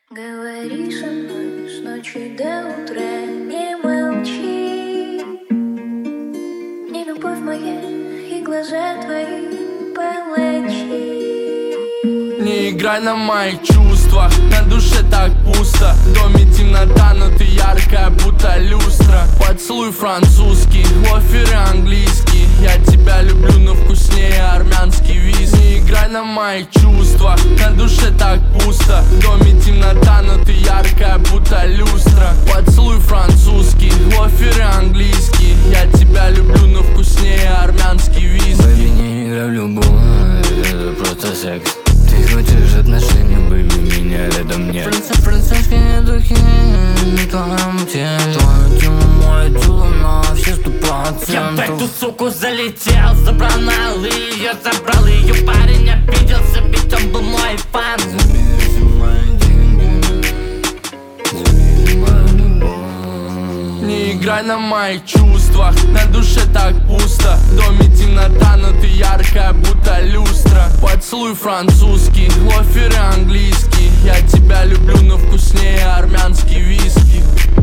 Говори со мной с ночи до утра, не молчи. Не любовь моя и глаза твои палачи. Не играй на моих чувствах, на душе так пусто. В доме темнота, но ты яркая, будто люстра. Поцелуй французский, лоферы английский. Я тебя люблю, но вкуснее армянский виски. Не играй на моих чувствах, на душе так пусто. В доме темнота, но ты яркая, будто люстра. Поцелуй французский, лоферы английский. Я тебя люблю, но вкуснее армянский виски. Бэби, не играй в любовь, это просто секс. Ты хочешь отношения, бэби, меня рядом нет. Французские духи на твоем теле. Твое тело, мое тело на все 100%. Я в эту суку залетел, забрал ее, забрал ее. Парень обиделся, ведь он был мой фан. Забери все мои деньги, забери мою любовь. Не играй на моих чувствах, на душе так пусто. В доме темнота, но ты яркая, будто люстра. Поцелуй французский, лоферы английский. Я тебя люблю, но вкуснее армянский виски.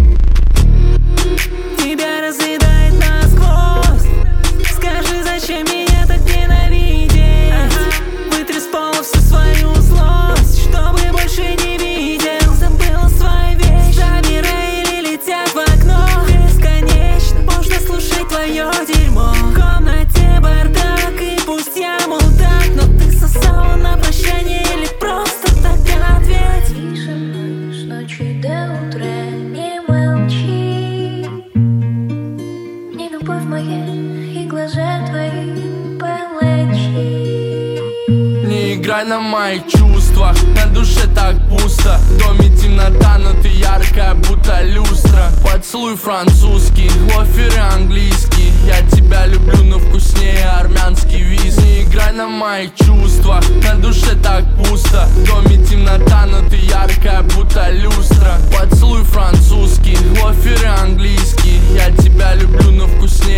Тебя разъедает насквозь. Скажи, зачем меня так ненавидеть? Вытри с пола всю свою злость, чтобы больше не видел. Забыла свою вещь, замирай или летят в окно. Бесконечно можно слушать твое дерьмо. В комнате бардак, и пусть я мудак, но ты сосала на прощание или просто так ответь. Говори со мной с ночи до утра, не молчи. Не любовь моя и глаза твои палачи. Не играй на моих чувствах, на душе так пусто. В доме темнота, но ты яркая, будто люстра. Поцелуй французский, лоферы английский. Я тебя люблю, но вкуснее армянский виски. Не играй на моих чувствах, на душе так пусто. В доме темнота, но ты яркая, будто люстра. Поцелуй французский, лоферы английский. Я тебя люблю, но вкуснее